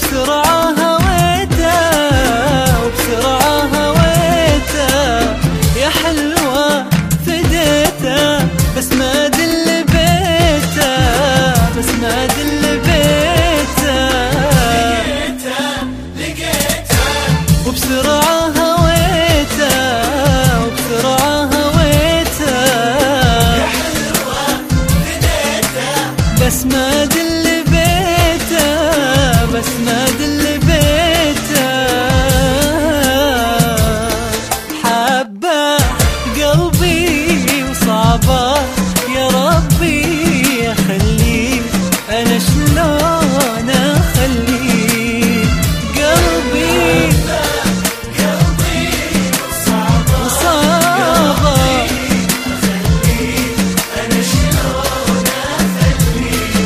وبسرعة هويته وبسرعة هويته يا حلوة فديته بس ما دل بيته بس ما دل بيته لقيته وبسرعة هويته وبسرعة هويته يا حلوة فديته بس ما دل بيته بس ما دل بيته حبه قلبي وصعبه يا ربي اخليه انا شلون اخليه قلبي وصعبه اخليه انا شلون اخليه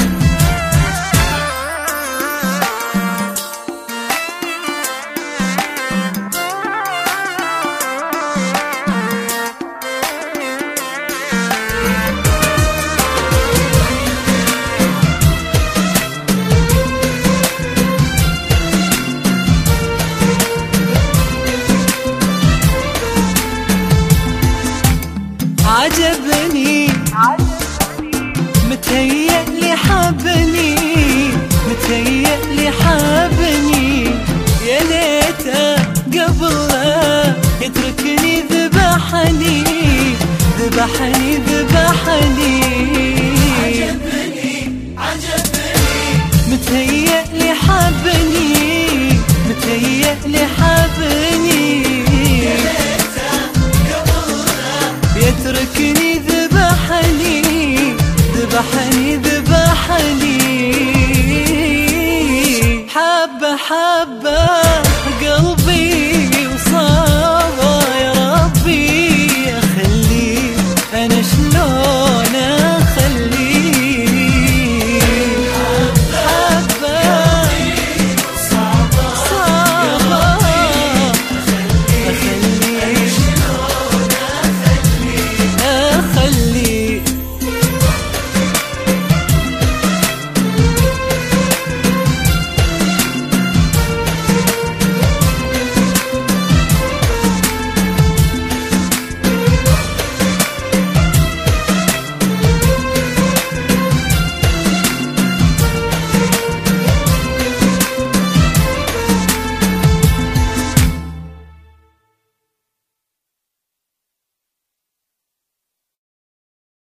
عجبني متهيألي حبني متهيألي حبني يا ليته قبل لا يتركني ذبحني ذبحني ذبحني عجبني متهيألي حبني متهيألي حبني يتركني ذبحني ذبحني ذبحني حبة حبة